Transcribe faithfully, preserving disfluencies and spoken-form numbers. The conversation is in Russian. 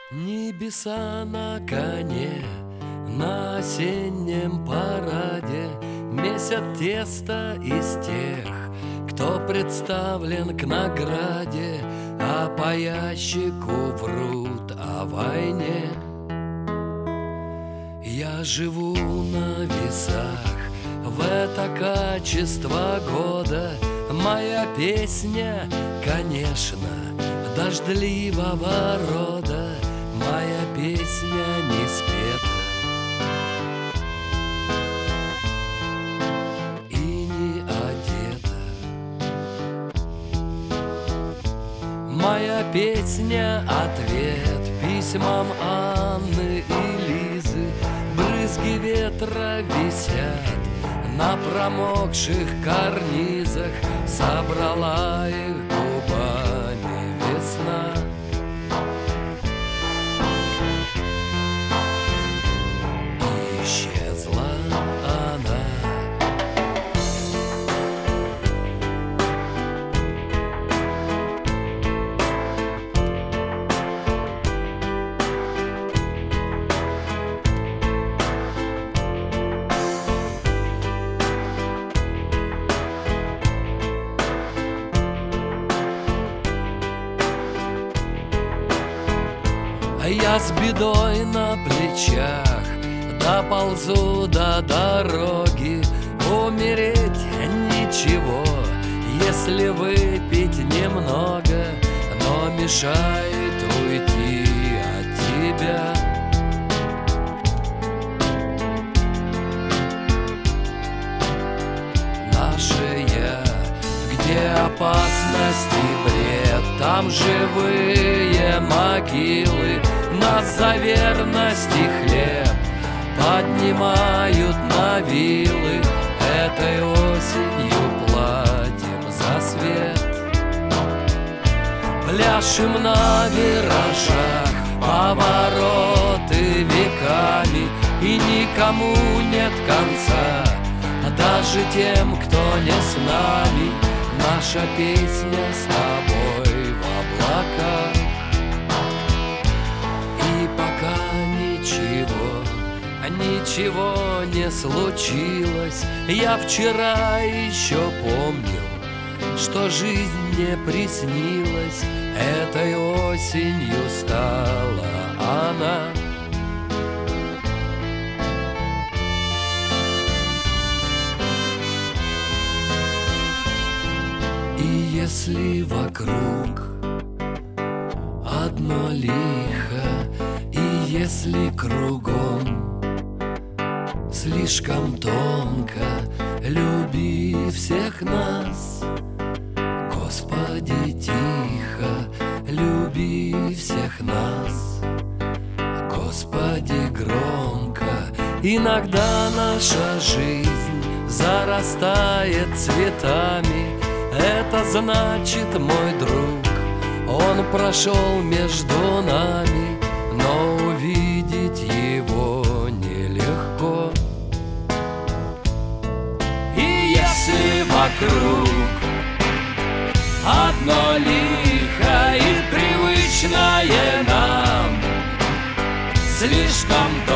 Небеса на коне, на осеннем параде месят тесто из тех, кто представлен к награде, а по ящику врут о войне. Я живу на весах в это качество года. Моя песня, конечно, дождливого рода. Моя песня не спета и не одета. Моя песня — ответ письмам Анны и Лизы. Брызги ветра висят на промокших карнизах. Собрала их губами весна. Исчезла она. Я с бедой на плечах доползу до дороги. Умереть ничего, если выпить немного, но мешает уйти от тебя. Наше я, где опасность и бред, там живые могилы. Нас за верность и хлеб поднимают на вилы. Этой осенью платим за свет. Пляшем на виражах повороты веками, и никому нет конца, даже тем, кто не с нами. Наша песня с тобой в облаках. Ничего не случилось. Я вчера еще помнил, что жизнь мне приснилась. Этой осенью стала она. И если вокруг одно лихо, и если кругом слишком тонко, люби всех нас, Господи, тихо, люби всех нас, Господи, громко. Иногда наша жизнь зарастает цветами. Это значит, мой друг, он прошел между нами, но увидеть его нелегко. Если вокруг одно лихо и привычное нам слишком